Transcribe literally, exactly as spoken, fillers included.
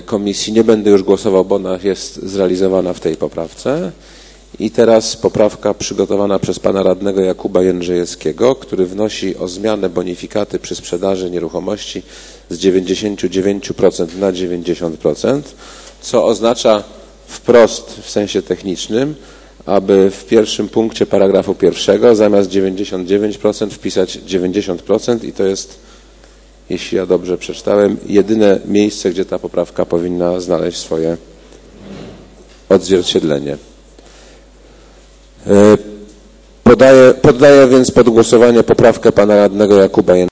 komisji. Nie będę już głosował, bo ona jest zrealizowana w tej poprawce. I teraz poprawka przygotowana przez pana radnego Jakuba Jędrzejewskiego, który wnosi o zmianę bonifikaty przy sprzedaży nieruchomości z dziewięćdziesiąt dziewięć procent na dziewięćdziesiąt procent, co oznacza wprost w sensie technicznym, aby w pierwszym punkcie paragrafu pierwszego zamiast dziewięćdziesiąt dziewięć procent wpisać dziewięćdziesiąt procent i to jest, jeśli ja dobrze przeczytałem, jedyne miejsce, gdzie ta poprawka powinna znaleźć swoje odzwierciedlenie. Podaję, poddaję więc pod głosowanie poprawkę pana radnego Jakuba Jędrzejewskiego.